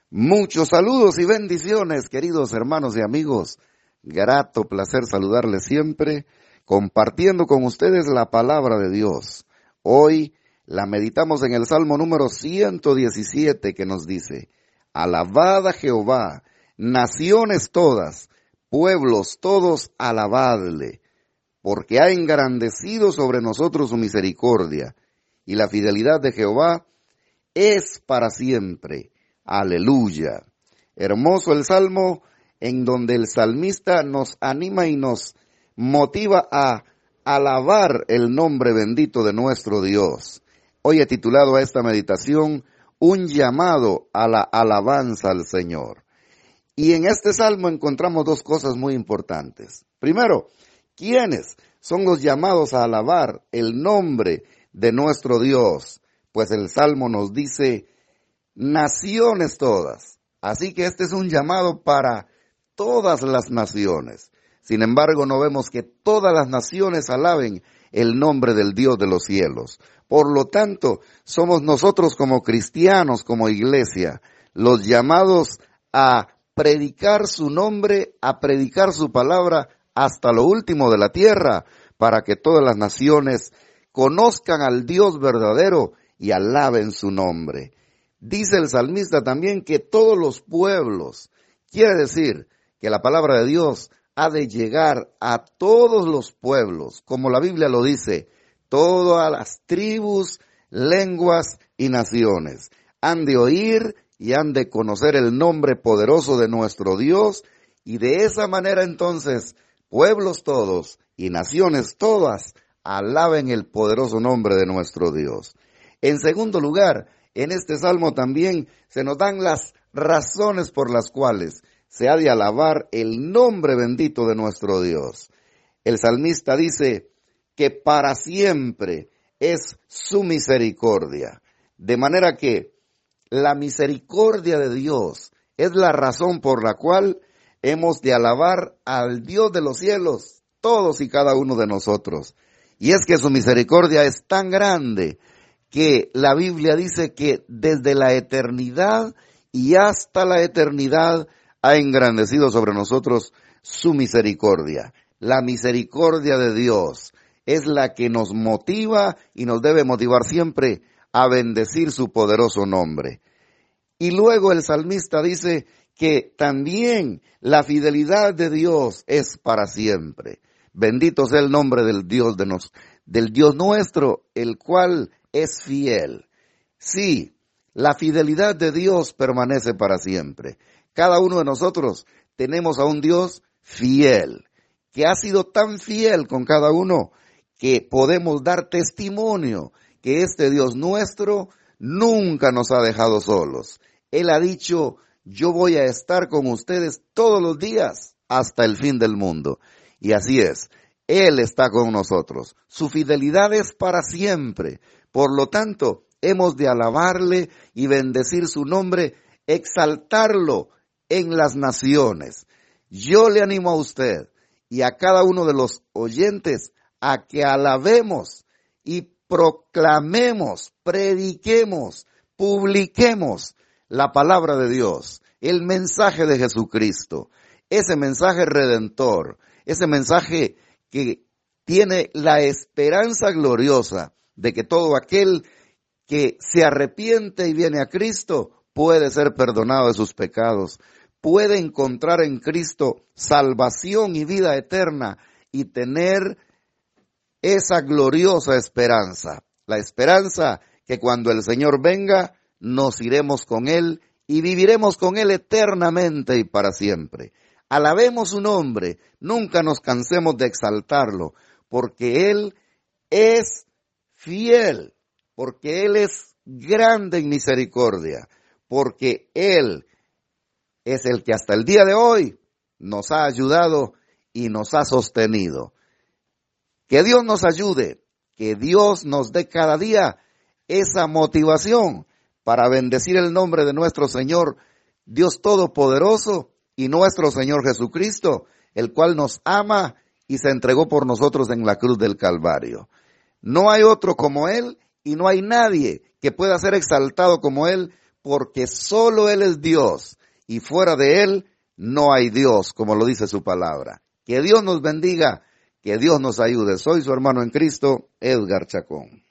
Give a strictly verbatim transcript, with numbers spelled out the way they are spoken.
Muchos saludos y bendiciones, queridos hermanos y amigos. Grato placer saludarles siempre, compartiendo con ustedes la palabra de Dios. Hoy la meditamos en el Salmo número ciento diecisiete, que nos dice: Alabad a Jehová, naciones todas, pueblos todos, alabadle, porque ha engrandecido sobre nosotros su misericordia, y la fidelidad de Jehová es para siempre. Aleluya. Hermoso el Salmo en donde el salmista nos anima y nos motiva a alabar el nombre bendito de nuestro Dios. Hoy he titulado a esta meditación Un llamado a la alabanza al Señor. Y en este Salmo encontramos dos cosas muy importantes. Primero, ¿quiénes son los llamados a alabar el nombre de nuestro Dios? Pues el Salmo nos dice: naciones todas. Así que este es un llamado para todas las naciones. Sin embargo, no vemos que todas las naciones alaben el nombre del Dios de los cielos. Por lo tanto, somos nosotros como cristianos, como iglesia, los llamados a predicar su nombre, a predicar su palabra hasta lo último de la tierra, para que todas las naciones conozcan al Dios verdadero y alaben su nombre. Dice el salmista también que todos los pueblos, quiere decir que la palabra de Dios ha de llegar a todos los pueblos, como la Biblia lo dice, todas las tribus, lenguas y naciones han de oír y han de conocer el nombre poderoso de nuestro Dios, y de esa manera entonces pueblos todos y naciones todas alaben el poderoso nombre de nuestro Dios. En segundo lugar, en este salmo también se nos dan las razones por las cuales se ha de alabar el nombre bendito de nuestro Dios. El salmista dice que para siempre es su misericordia. De manera que la misericordia de Dios es la razón por la cual hemos de alabar al Dios de los cielos, todos y cada uno de nosotros. Y es que su misericordia es tan grande que la Biblia dice que desde la eternidad y hasta la eternidad ha engrandecido sobre nosotros su misericordia. La misericordia de Dios es la que nos motiva y nos debe motivar siempre a bendecir su poderoso nombre. Y luego el salmista dice que también la fidelidad de Dios es para siempre. Bendito sea el nombre del Dios de nos, del Dios nuestro, el cual es fiel. Sí, la fidelidad de Dios permanece para siempre. Cada uno de nosotros tenemos a un Dios fiel, que ha sido tan fiel con cada uno que podemos dar testimonio que este Dios nuestro nunca nos ha dejado solos. Él ha dicho: yo voy a estar con ustedes todos los días hasta el fin del mundo. Y así es, Él está con nosotros. Su fidelidad es para siempre. Por lo tanto, hemos de alabarle y bendecir su nombre, exaltarlo en las naciones. Yo le animo a usted y a cada uno de los oyentes a que alabemos y proclamemos, prediquemos, publiquemos la palabra de Dios, el mensaje de Jesucristo, ese mensaje redentor, ese mensaje que tiene la esperanza gloriosa de que todo aquel que se arrepiente y viene a Cristo puede ser perdonado de sus pecados, puede encontrar en Cristo salvación y vida eterna y tener esa gloriosa esperanza, la esperanza que cuando el Señor venga nos iremos con Él y viviremos con Él eternamente y para siempre. Alabemos su nombre, nunca nos cansemos de exaltarlo, porque Él es fiel, porque Él es grande en misericordia, porque Él es el que hasta el día de hoy nos ha ayudado y nos ha sostenido. Que Dios nos ayude, que Dios nos dé cada día esa motivación para bendecir el nombre de nuestro Señor, Dios Todopoderoso, y nuestro Señor Jesucristo, el cual nos ama y se entregó por nosotros en la cruz del Calvario. No hay otro como Él y no hay nadie que pueda ser exaltado como Él, porque solo Él es Dios y fuera de Él no hay Dios, como lo dice su palabra. Que Dios nos bendiga, que Dios nos ayude. Soy su hermano en Cristo, Edgar Chacón.